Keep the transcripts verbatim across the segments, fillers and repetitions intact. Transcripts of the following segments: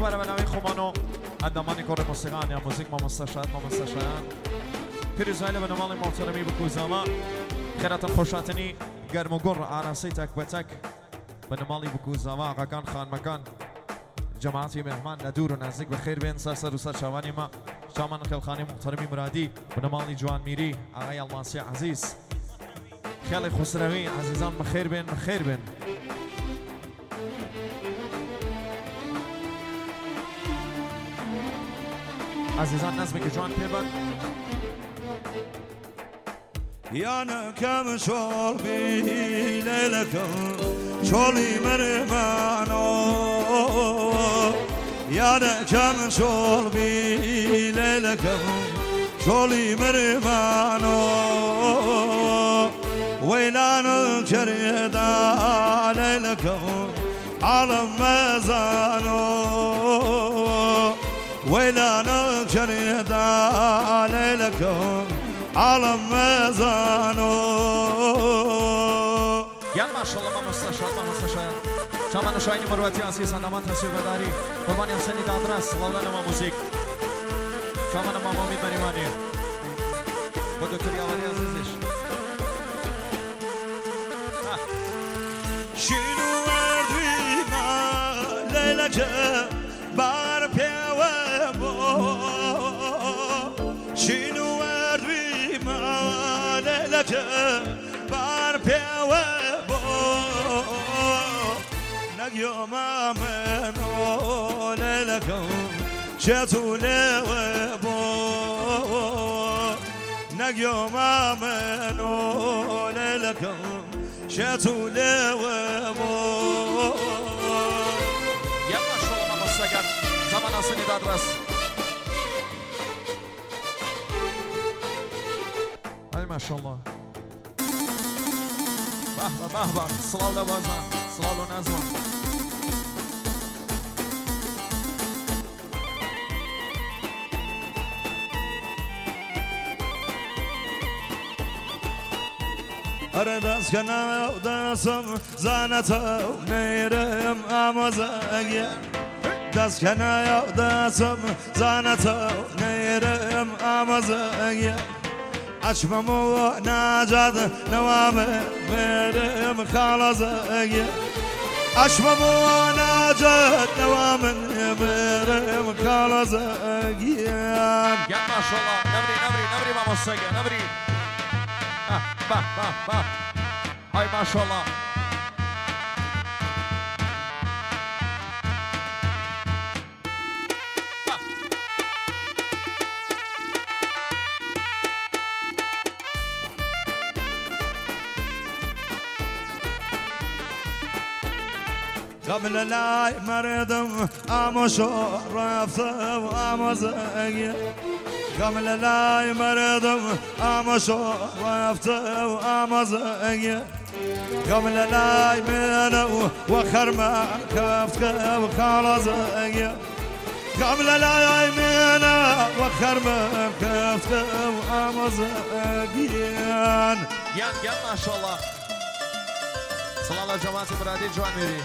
برای نامی خومانو اندامانی کار موسیقان یا موزیک ما مستشاهد ما مستشاهد پیروزایل به نمال محترمی بکوزاما خیرات خوشاتنی گرم و گر عراسی تک به تک به نمالی بکوزاما آقاکان خان مکان جماعتی مهمان ندور و نزدیک بخیر بین سر سر و سر شوانی ما شامان خلخانی محترمی مرادی به نمالی جوان میری آقای الماسی عزیز خیلی خسروی عزیزان بخیر بین بخیر بین عزیزان نظمی که جوان پی بند یانا کم شال بی لیلکم شالی مرمانو یانا کم شال بی لیلکم شالی مرمانو ویلانو کرده لیلکم عالم مزانو ویلانو کرده لیلکم عالم مزانو یا ماشاءالله ما مستشار ما مستشار شما نشاینی مروتی عزیز اندامان تصویر بداری قربانی حسینی دادرس لولان ما موزیک شما ما امید بریمانی با دکتر یاوری عزیزش شنو وردی ما لیلکه بار پیوه بو شنو وردی ما لیلکه بار پیوه بو نگیوم منو لیلکه شتوله بو نگیوم منو لیلکه شتوله بو یلا شما ما مستقر زمان حسینی دادرس ای ماشاءالله به به به سلام لبازم سلام و نظم اره دست کنم دستم زنتم نیرم امازگی دست کنم دستم زنتم نیرم امازگی açmam o nacat nevame verim kalazagi açmam o nacat nevame verim kalazagi ya maşallah nabri nabri nabri mamasagi nabri ah bah bah bah hay maşallah قبل لا مردم اما شرفت اما زگی قبل لا مردم اما شرفت اما زگی قبل لا منو وخرما كفت وخلاص زگی قبل لا منو وخرما كفت اما زگی yan yan maşallah Salam cemaati برادری جوان میری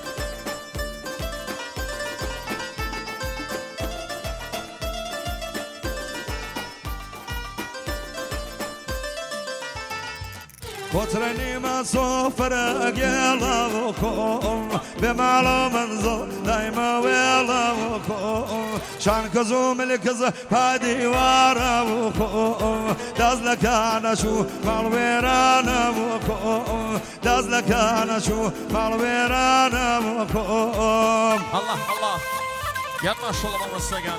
وترني ما صفرق يلا وكم بمعلى منظر دايما ويلا وكم شان كزوم الكز هادي ورا وكم دازلك انا شو مالويرانا وكم دازلك انا شو مالويرانا وكم الله الله يا ما شاء الله ما مستقان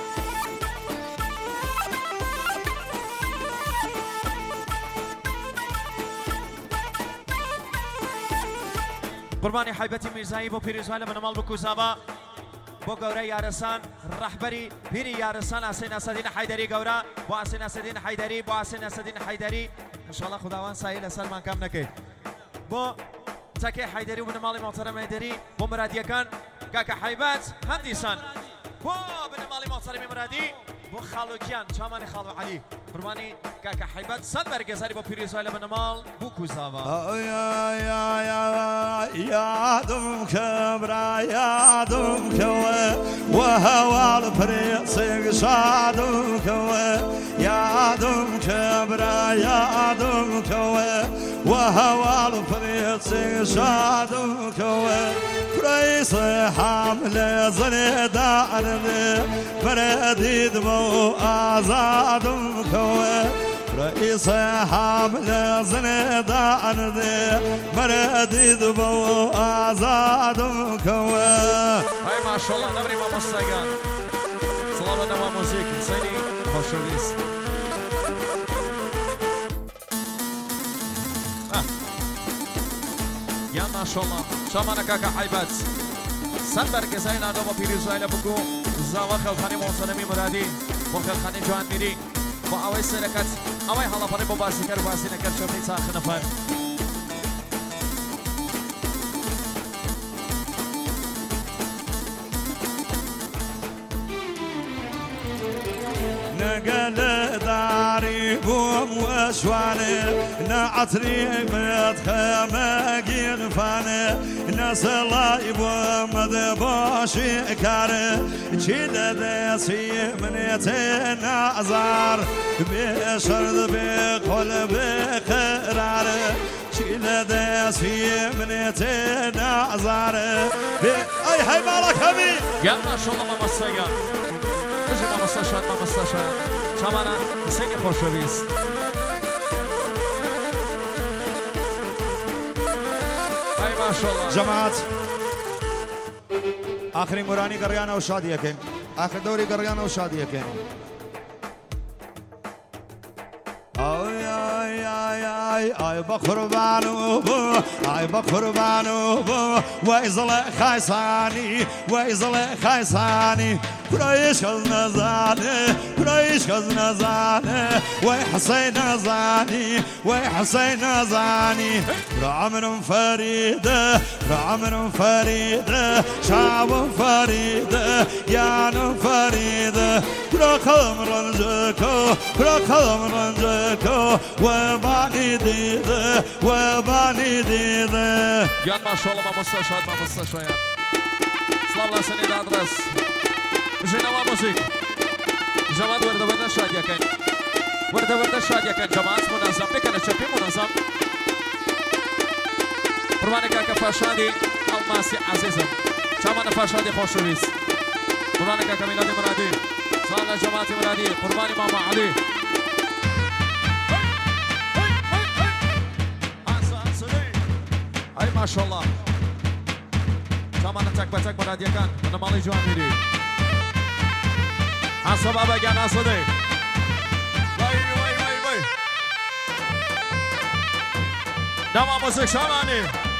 قربانی حیبتی میرزایی با پیروزهای بنمال بکوزاوا با گوره یارسان رهبری پیری یارسان حسین اسدین حیدری گوره با حسین اسدین حیدری با حسین اسدین حیدری انشالله خداوند سایل سر من کم نکه با تکی حیدری و بنمال محترم حیدری با مرادیکان کاک حیبت هم دیسان با بنمال محترم مرادی بو خالوکیان چامانی خالو علی قربانی کاکا حیبت صد برگزاری با پیریزایل بنمال بو کوزاوا یا یا یا یادم کبرا یادم کوه و هوال پریسگ شادم کوه یادم کبرا یادم کوه و هوال پریسگ شادم کوه پریس حمل زندان بردید مو آزادم کوه رئيس حامل زندان ذي مرديد بو آزاد كوا هاي ما شاء الله نبري ما مستقان صلاة نوا موسيقى سيني خوشويس يا ما شاء الله شامانا كاكا حيبات سنبر كسائنا دوما بيريزوائل بكو زاوا خلخاني موسنمي مرادي وخلخاني جوان ميري با اوی سرکت اوی حالا پاری با بازی کر بازی نکر شبنی ساخت نفر نقل داري بوم وشواني نعطري متخمق يغفاني نسلاي بوم ذباشي كاري جيد دسي منيتي نعزار بشرد بقلب قرار جيد دسي منيتي نعزار اي هاي مالك هبي يا ما شاء الله ما مسيقا بجي ما مستشهد ما مستشهد شامانا سنگ خوشویست ای ماشاءالله جماعت آخری مرانی گریانه و شادیه که آخر دوری گریانه و شادیه که آی آی آی آی آی با قربانو بو آی با قربانو بو ویزل خیسانی ویزل خیسانی برایش از نزانه برایش از نزانه وی حسین نزانی وی حسین نزانی برا عمرم فریده برا عمرم فریده شعبم فریده یانم فریده برا قلم رنجکو برا قلم رنجکو و بانی دیده و بانی دیده یان ماشاءالله ما مستشهد ما مستشهد سلام الله سنید آدرس جنوا موسیقی جماعت ورده ورده شادیه کن ورده ورده شادیه کن جماعت منظم بکنه چپی منظم قربانی که فاشادی الماسی عزیزم چامان فاشادی خوشویست قربانی که میلادی مرادی سلام جماعت مرادی قربانی ماما علی ای ماشاءالله چامان تک به تک مرادی کن من مالی جوان میری Asa baba gel asa de. Vay vay vay vay. Devam müzik şamani.